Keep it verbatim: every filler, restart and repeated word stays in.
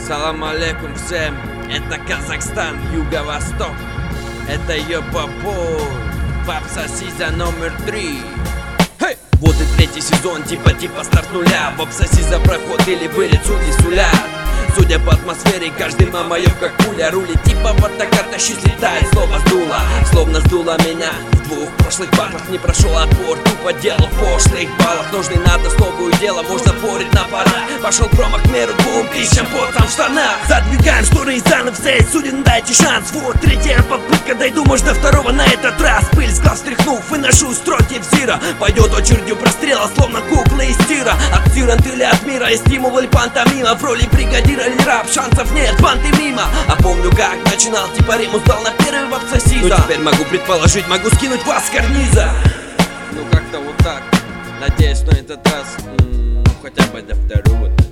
Салам алейкум всем, это Казахстан, Юго-Восток. Это Ёбабой, Вапсасиза номер три. Hey! Вот и третий сезон, типа-типа старт нуля. Вапсасиза проход или вылет, судьи сулят. Судя по атмосфере, каждый мамаёв как пуля. Рулит типа вот так тащи, слетает, слово сдуло. Словно сдуло меня в двух прошлых батлах. Не прошел отбор, тупо делал в пошлых баллах. Нужный надо слову и дело, можно порить на пора. Пошел промах к меру двум тысячам потом в штанах. Задвигаем шторы и заново все суден, дайте шанс. Вот третья попытка, дойду, может, до второго на этот раз. Пыль с глаз стряхнув, выношу строки в зира. Пойдет очередью прострела, словно куклы из тира. Акцент или от мира, и стимул или пантомима. В роли бригадира или раб, шансов нет, банты мимо. А помню, как начинал, типа риму сдал на первый вапсасиза. Ну теперь могу предположить, могу скинуть вас с карниза. Ну как-то вот так. Надеюсь, на этот раз м-м, хотя бы до второго.